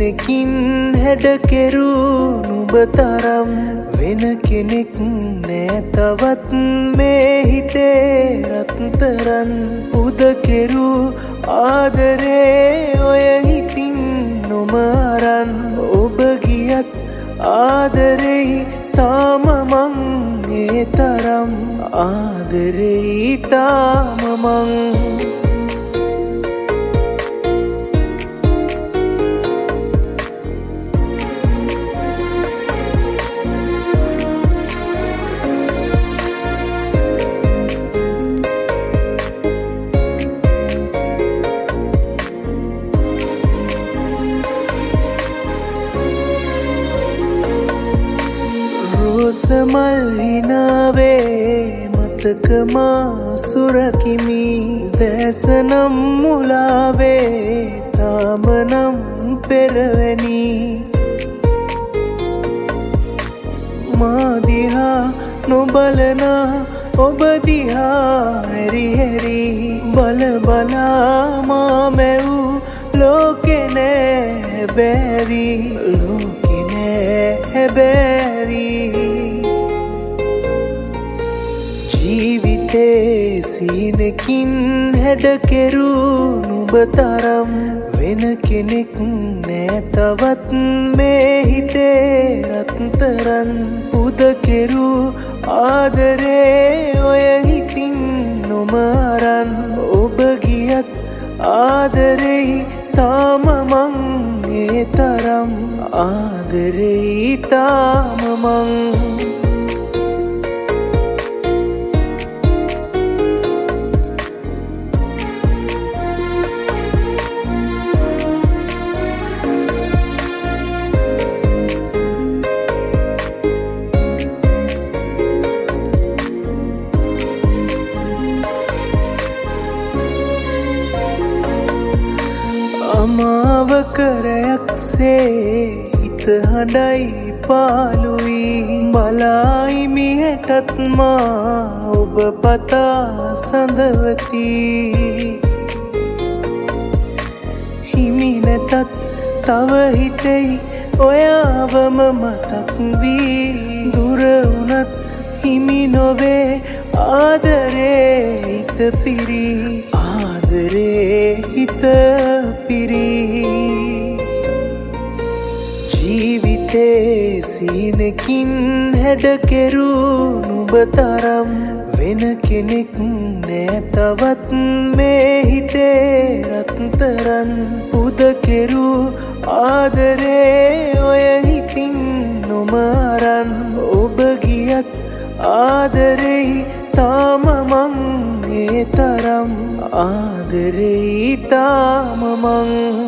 සීනකින් හැඩකෙරු නුඹ තරම් වෙන කෙනෙක් නෑ තවත් මේ හිතේ රත්තරන් උදකෙරු ආදරේ ඔය හිතින් නොම අරන් ඔබ ගියත් ආදරෙයි තාම මං ඒ තරම් ආදරෙයි තාම මං රෝසමල් හිනාවේ මතක මා සුරකිමි දැසනම් මුලාවේ තාමනම් පෙරවැනි මා දිහා නොබලන ඔබ දිහා හැරි හැරි බල බලා මා මැවූ ලෝකෙ නෑ බැරි ලෝකෙ නෑ බැරි ජීවිතේ සීනකින් හැඩකෙරු නුඹ තරම් වෙන කෙනෙක් නෑ තවත් මේ හිතේ රත්තරන් උදකෙරු ආදරේ ඔය හිතින් නොම අරන් ඔබ ගියත් ආදරෙයි තාම මං ඒ තරම් ආදරෙයි තාම මං අමාවකරයක්සේ හිත හඬයි පාළුවී බලායි මිහැටත් මා ඔබ පතා සඳවති හිමි නැතත් තව හිටෙයි ඔයාවම මතක් වී දුර වුණත් හිමි නොවේ ආදරේ හිත පිරි ආදරේ හිත පිරි ජීවිතේ සීනකින් හැඩකෙරු නුඹ තරම් වෙන කෙනෙක් නෑ තවත් මේ හිතේ රත්තරන් උදකෙරු ආදරේ ඔය හිතින් නොම අරන් ඔබ ගියත් ආදරෙයි තාම මං ඒ තරම් ආදරෙයි තාම මං